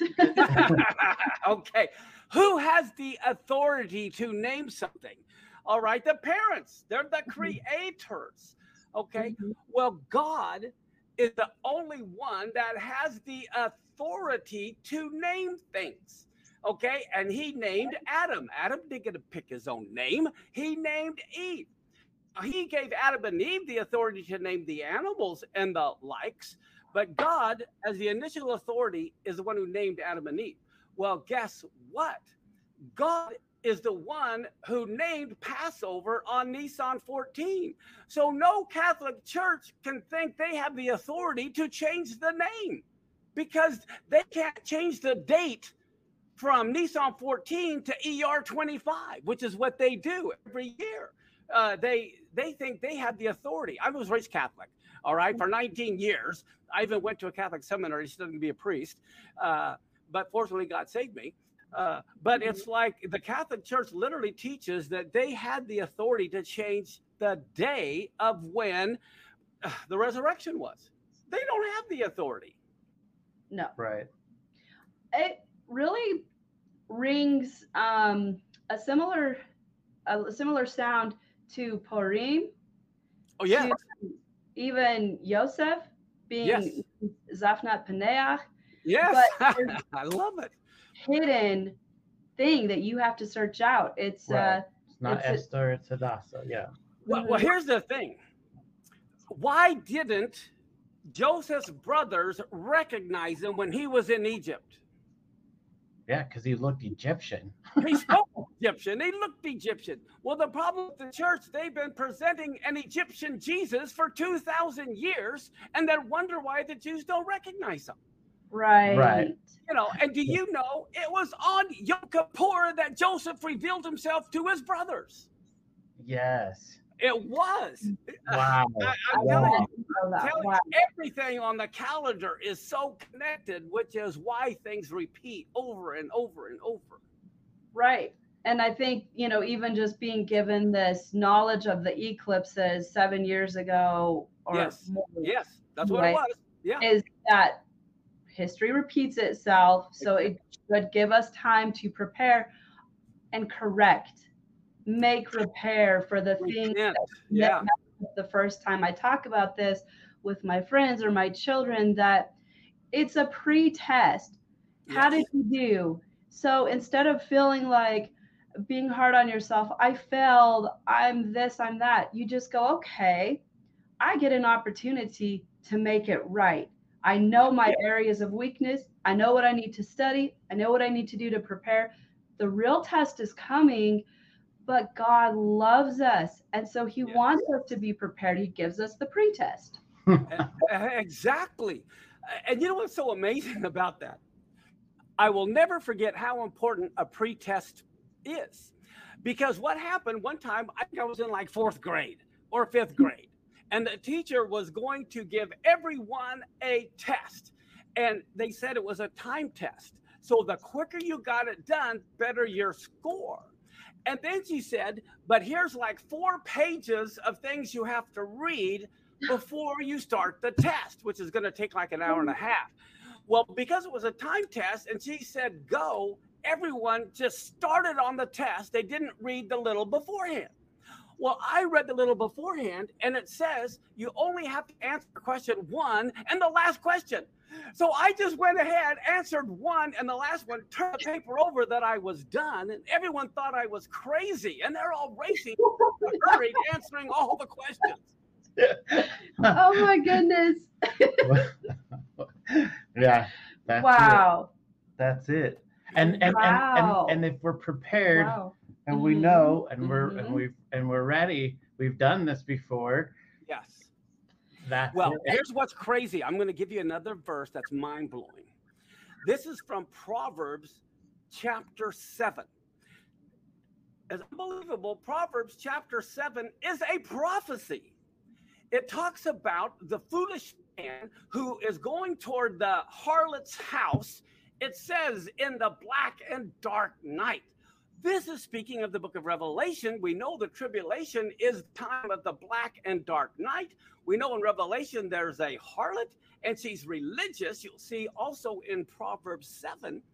Okay. Who has the authority to name something? All right. The parents, they're the creators. Okay. Mhm. Well, God is the only one that has the authority to name things. Okay. And he named Adam. Adam didn't get to pick his own name, he named Eve. He gave Adam and Eve the authority to name the animals and the likes. But God, as the initial authority, is the one who named Adam and Eve. Well, guess what? God is the one who named Passover on Nisan fourteen. So no Catholic church can think they have the authority to change the name, because they can't change the date from Nisan fourteen to E R twenty-five, which is what they do every year. Uh, they they think they have the authority. I was raised Catholic, all right, for nineteen years. I even went to a Catholic seminary studying to be a priest, uh, but fortunately God saved me. Uh, but it's like the Catholic Church literally teaches that they had the authority to change the day of when uh, the resurrection was. They don't have the authority. No. Right. It really rings um, a similar a similar sound to Purim, Oh, yeah. to even Yosef being Yes. Zafnat Paneach, Yes. but there's- I love it. hidden thing that you have to search out. It's Right. uh, It's not It's a- Esther, it's Hadassah. Yeah. Well, well, here's the thing. Why didn't Joseph's brothers recognize him when he was in Egypt? Yeah, because he looked Egyptian. He spoke Egyptian. He looked Egyptian. Well, the problem with the church, they've been presenting an Egyptian Jesus for two thousand years, and then wonder why the Jews don't recognize him. right. Right. You know, and do you know it was on Yom Kippur that Joseph revealed himself to his brothers? Yes. It was. Wow. I, I'm Wow. telling you, Know that. telling Wow. you, everything on the calendar is so connected, which is why things repeat over and over and over. Right. And I think, you know, even just being given this knowledge of the eclipses seven years ago or Yes. more Yes, that's what Right. it was. Yeah. is that history repeats itself. So it should give us time to prepare and correct, make repair for the things Repent. that Yeah. met the first time I talk about this with my friends or my children, that it's a pre-test. How Yes. did you do? So instead of feeling like, being hard on yourself. I failed. I'm this, I'm that. You just go, okay, I get an opportunity to make it right. I know my areas of weakness. I know what I need to study. I know what I need to do to prepare. The real test is coming, but God loves us. And so he Yes. wants us to be prepared. He gives us the pretest. Exactly. And you know what's so amazing about that? I will never forget how important a pretest is. Because what happened one time, I think I was in like fourth grade or fifth grade, and the teacher was going to give everyone a test. And they said it was a time test. So the quicker you got it done, better your score. And then she said, but here's like four pages of things you have to read before you start the test, which is going to take like an hour and a half. Well, because it was a time test and she said go, everyone just started on the test. They didn't read the little beforehand. Well, I read the little beforehand, and it says you only have to answer question one and the last question. So I just went ahead, answered one and the last one, turned the paper over that I was done, and everyone thought I was crazy, and they're all racing, hurried, answering all the questions. Oh my goodness. Yeah. That's Wow. It. That's it. And and, Wow. and and and if we're prepared Wow. and we Mhm. know and we're Mhm. and we and we're ready, we've done this before. Yes. That's Well, it. here's what's crazy. I'm going to give you another verse that's mind-blowing. This is from Proverbs chapter seven. It's unbelievable. Proverbs chapter seven is a prophecy. It talks about the foolish man who is going toward the harlot's house. It says in the black and dark night. This is speaking of the book of Revelation. We know the tribulation is time of the black and dark night. We know in Revelation there's a harlot and she's religious. You'll see also in Proverbs seven.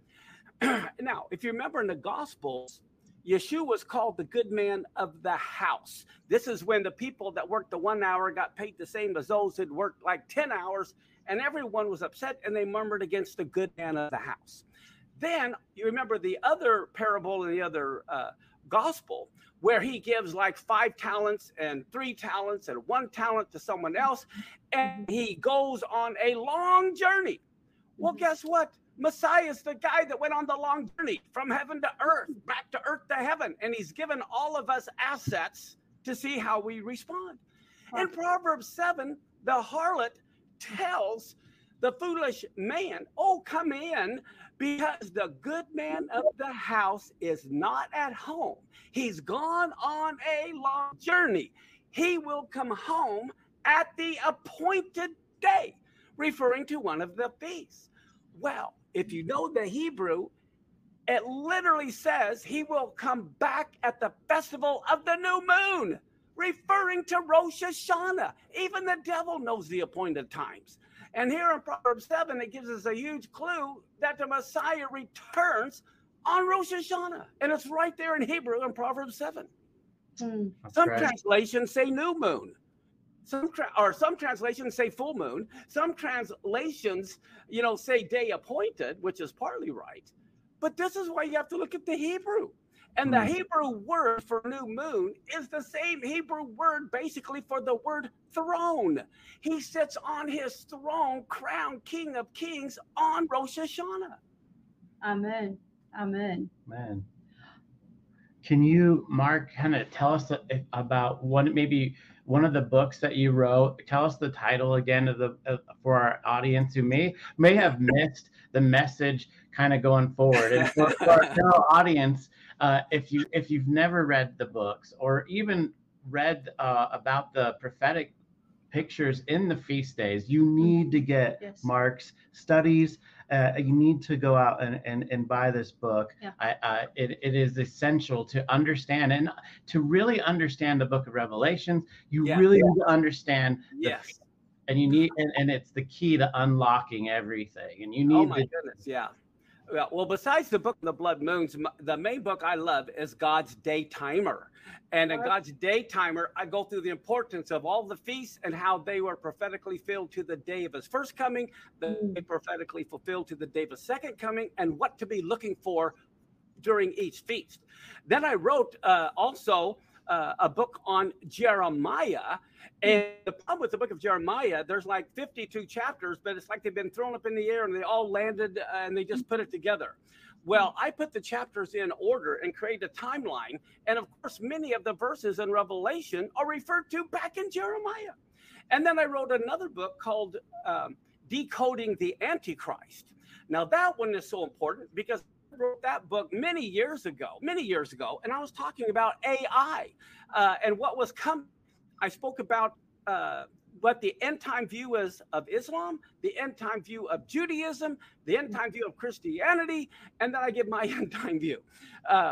Now, if you remember in the Gospels, Yeshua was called the good man of the house. This is when the people that worked the one hour got paid the same as those who'd worked like ten hours, and everyone was upset and they murmured against the good man of the house. Then you remember the other parable in the other uh, gospel where he gives like five talents and three talents and one talent to someone else, and he goes on a long journey. Well, guess what? Messiah is the guy that went on the long journey from heaven to earth, back to earth to heaven, and he's given all of us assets to see how we respond. In Proverbs seven, the harlot tells the foolish man, oh, come in, because the good man of the house is not at home. He's gone on a long journey. He will come home at the appointed day, referring to one of the feasts. Well, if you know the Hebrew, it literally says he will come back at the festival of the new moon, referring to Rosh Hashanah. Even the devil knows the appointed times. And here in Proverbs seven, it gives us a huge clue that the Messiah returns on Rosh Hashanah. And it's right there in Hebrew in Proverbs seven. Mm. Some right. translations say new moon. Some tra- or some translations say full moon. Some translations, you know, say day appointed, which is partly right. But this is why you have to look at the Hebrew. And the Mm. Hebrew word for new moon is the same Hebrew word basically for the word throne. He sits on his throne, crowned King of Kings on Rosh Hashanah. Amen. Amen. Man. Can you, Mark, kind of tell us about one, maybe one of the books that you wrote? Tell us the title again of the uh, for our audience who may may have missed the message kind of going forward. And for, for our general audience, uh, if you if you've never read the books or even read uh, about the prophetic pictures in the feast days, you need to get Yes. Mark's studies. Uh, you need to go out and, and, and buy this book. Yeah. I, uh, it, it is essential to understand and to really understand the book of Revelations. You Yeah. really need to understand the Yes. feast. And you need, and, and it's the key to unlocking everything. And you need Oh my to, goodness, yeah. Well, well, besides the book of the blood moons, m- the main book I love is God's Day Timer. And in Right. God's Day Timer, I go through the importance of all the feasts and how they were prophetically filled to the day of his first coming, they Mm. prophetically fulfilled to the day of his second coming, and what to be looking for during each feast. Then I wrote uh, also uh, a book on Jeremiah. And the problem with the book of Jeremiah, there's like fifty-two chapters, but it's like they've been thrown up in the air and they all landed uh, and they just put it together. Well, I put the chapters in order and created a timeline. And of course, many of the verses in Revelation are referred to back in Jeremiah. And then I wrote another book called um, Decoding the Antichrist. Now, that one is so important because I wrote that book many years ago, many years ago, and I was talking about A I uh, and what was coming. I spoke about uh, what the end time view is of Islam, the end time view of Judaism, the end time view of Christianity, and then I give my end time view. Uh,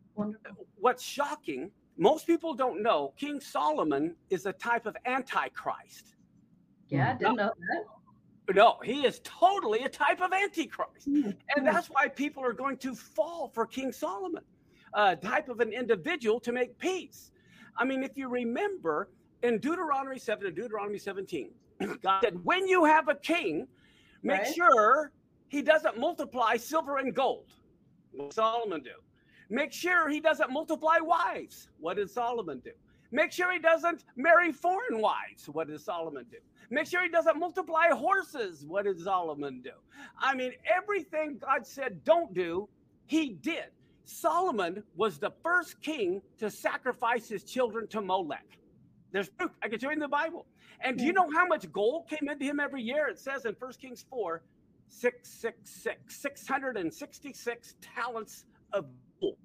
what's shocking, most people don't know, King Solomon is a type of Antichrist. Yeah, I didn't know that. No, he is totally a type of Antichrist. And that's why people are going to fall for King Solomon, a type of an individual to make peace. I mean, if you remember in Deuteronomy seven and Deuteronomy seventeen, God said, when you have a king, make Right. sure he doesn't multiply silver and gold. What did Solomon do? Make sure he doesn't multiply wives. What did Solomon do? Make sure he doesn't marry foreign wives. What did Solomon do? Make sure he doesn't multiply horses. What did Solomon do? I mean, everything God said don't do, he did. Solomon was the first king to sacrifice his children to Molech. There's proof. I can show you in the Bible. And do you know how much gold came into him every year? It says in First Kings four, six, six, six, six hundred sixty-six talents of gold.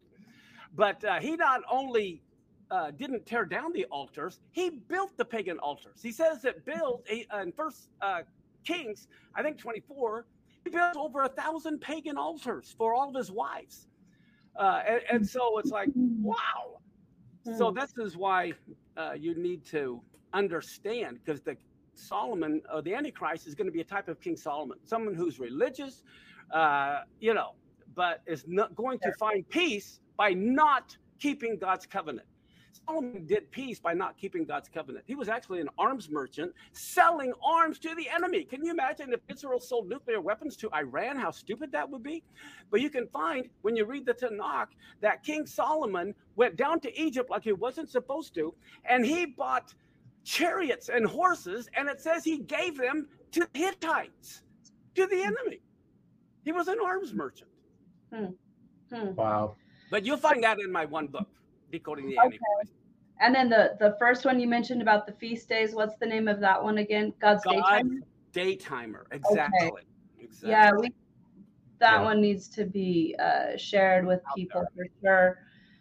But uh, he not only uh, didn't tear down the altars, he built the pagan altars. He says that built uh, in First uh, Kings, I think twenty-four, he built over a thousand pagan altars for all of his wives. Uh, and, and so it's like, wow. So this is why uh, you need to understand, because the Solomon, or the Antichrist, is going to be a type of King Solomon, someone who's religious, uh, you know, but is not going to find peace by not keeping God's covenant. Solomon did peace by not keeping God's covenant. He was actually an arms merchant selling arms to the enemy. Can you imagine if Israel sold nuclear weapons to Iran, how stupid that would be? But you can find when you read the Tanakh that King Solomon went down to Egypt like he wasn't supposed to, and he bought chariots and horses, and it says he gave them to the Hittites, to the enemy. He was an arms merchant. Hmm. Hmm. Wow. But you'll find that in my one book, Decoding the Okay. Antichrist. And then the the first one you mentioned about the feast days. What's the name of that one again? God's God's Daytime. Daytimer. Exactly. Exactly. Yeah, we that Yeah. one needs to be uh, shared with people for sure.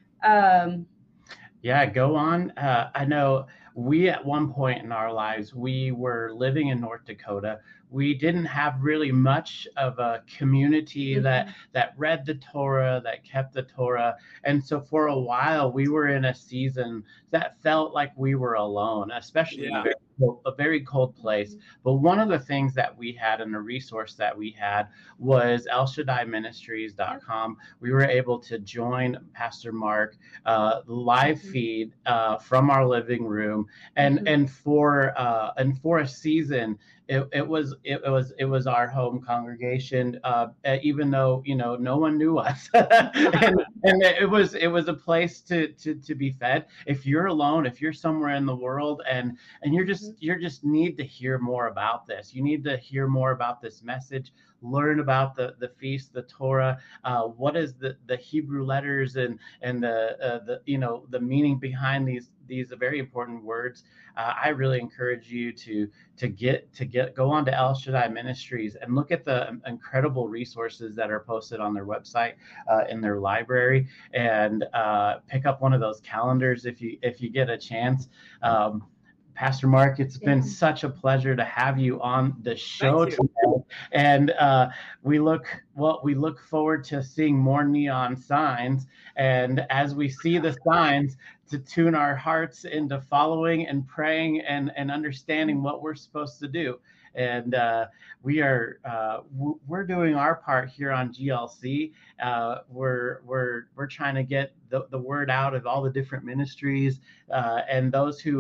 Um, Yeah, go on. Uh, I know we, at one point in our lives, we were living in North Dakota. We didn't have really much of a community Mhm. that that read the Torah, that kept the Torah. And so for a while, we were in a season that felt like we were alone, especially in Yeah. a very cold, a very cold place. But one of the things that we had, and a resource that we had, was El Shaddai Ministries dot com. We were able to join Pastor Mark uh, live Mhm. feed uh, from our living room, and Mhm. and for uh, and for a season, it, it was it, was it was our home congregation, uh, even though you know no one knew us, and, and it was it was a place to to to be fed. If you're alone, if you're somewhere in the world, and and you're just you're just need to hear more about this, you need to hear more about this message. Learn about the the feast, the Torah. Uh, what is the the Hebrew letters and and the uh, the you know the meaning behind these these very important words. Uh, I really encourage you to to get to get go on to El Shaddai Ministries and look at the incredible resources that are posted on their website, uh, in their library, and uh, pick up one of those calendars if you if you get a chance. Um, Pastor Mark, it's been Yeah. such a pleasure to have you on the show Thank you. today, and uh, we look well. We look forward to seeing more neon signs, and as we see the signs, to tune our hearts into following and praying and and understanding what we're supposed to do. And uh, we are uh, w- we're doing our part here on G L C. Uh, we're we're we're trying to get the, the word out of all the different ministries uh, and those who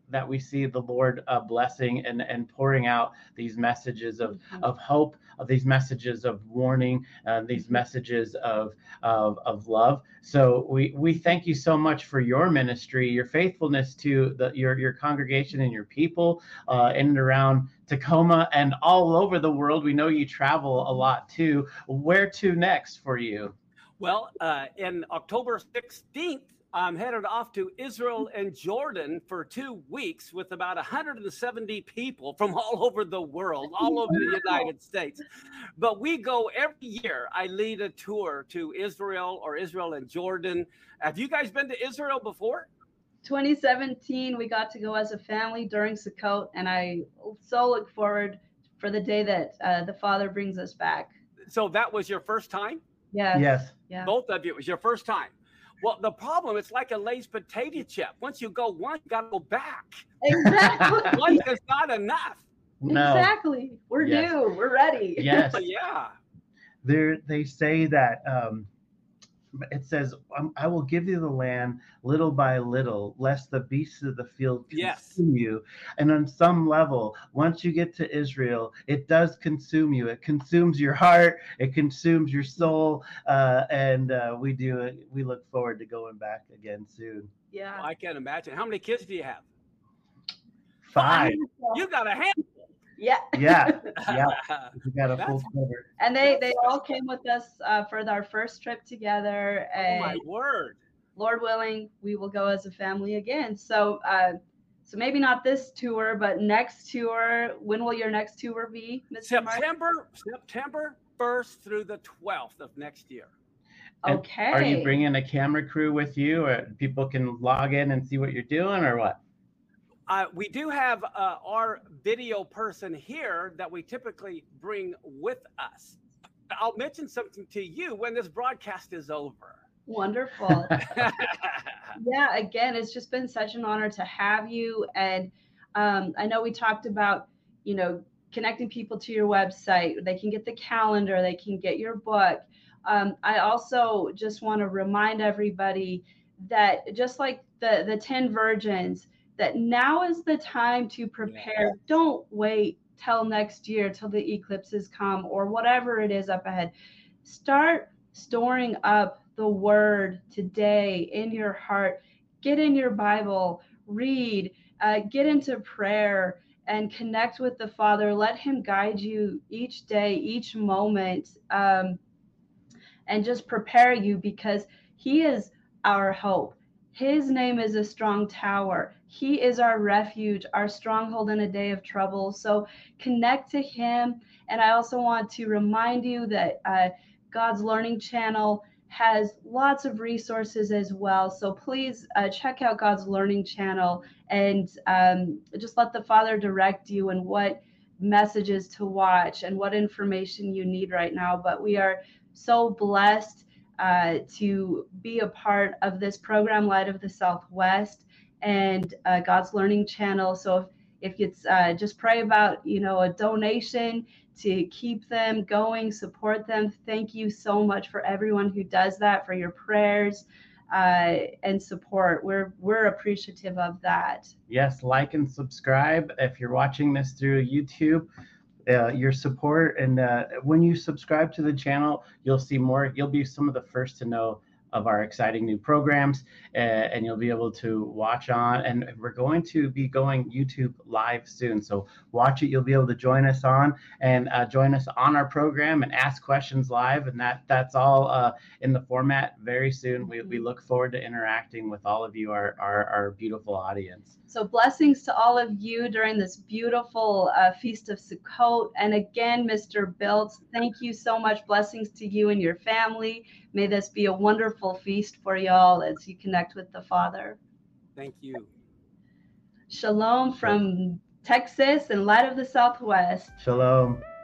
that we see the Lord uh, blessing and, and pouring out these messages of, Mhm. of hope, of these messages of warning, uh, these messages of, of, of love. So we, we thank you so much for your ministry, your faithfulness to the, your, your congregation and your people uh, in and around Tacoma and all over the world. We know you travel a lot too. Where to next for you? Well, uh, in October sixteenth, I'm headed off to Israel and Jordan for two weeks with about one hundred seventy people from all over the world, all over the United States. But we go every year. I lead a tour to Israel or Israel and Jordan. Have you guys been to Israel before? twenty seventeen, we got to go as a family during Sukkot, and I so look forward for the day that uh, the Father brings us back. So that was your first time? Yes. Yes. Yeah. Both of you, it was your first time. Well, the problem, it's like a Lay's potato chip. Once you go once, you got to go back. Exactly. Once is not enough. No. Exactly. We're Yes. due. We're ready. Yes. Yeah. There, they say that um, it says, um, I will give you the land little by little, lest the beasts of the field Yes. consume you. And on some level, once you get to Israel, it does consume you. It consumes your heart. It consumes your soul. Uh, and uh, we do it. We look forward to going back again soon. Yeah. I can't imagine. How many kids do you have? Five. You got a handful. Yeah. Yeah. Yeah. We got a That's- full cover. And they they all came with us uh, for our first trip together. Oh And my word. Lord willing, we will go as a family again. So uh, so maybe not this tour, but next tour. When will your next tour be, Mister Mark? September, September first through the twelfth of next year. And Okay. Are you bringing a camera crew with you, or people can log in and see what you're doing, or what? Uh, we do have uh, our video person here that we typically bring with us. I'll mention something to you when this broadcast is over. Wonderful. Yeah, again, it's just been such an honor to have you. And um, I know we talked about, you know, connecting people to your website. They can get the calendar, they can get your book. Um, I also just want to remind everybody that just like the, the ten virgins, that now is the time to prepare. Don't wait till next year, till the eclipses come or whatever it is up ahead. Start storing up the word today in your heart. Get in your Bible, read, uh, get into prayer, and connect with the Father. Let him guide you each day, each moment, um, and just prepare you, because he is our hope. His name is a strong tower. He is our refuge, our stronghold in a day of trouble. So connect to him. And I also want to remind you that uh, God's Learning Channel has lots of resources as well. So please uh, check out God's Learning Channel and um, just let the Father direct you in what messages to watch and what information you need right now. But we are so blessed uh, to be a part of this program, Light of the Southwest, and uh, God's Learning Channel. So if, if it's uh, just pray about, you know, a donation to keep them going, support them. Thank you so much for everyone who does that, for your prayers uh, and support. We're we're appreciative of that. Yes, like and subscribe if you're watching this through YouTube. Uh, your support, and uh, when you subscribe to the channel, you'll see more. You'll be some of the first to know of our exciting new programs, uh, and you'll be able to watch on. And we're going to be going YouTube live soon, so watch it. You'll be able to join us on and uh, join us on our program and ask questions live, and that that's all uh, in the format very soon. We, we look forward to interacting with all of you, our our, our beautiful audience. So blessings to all of you during this beautiful uh, Feast of Sukkot. And again, Mister Biltz, thank you so much. Blessings to you and your family. May this be a wonderful feast for y'all as you connect with the Father. Thank you. Shalom from Texas and Light of the Southwest. Shalom.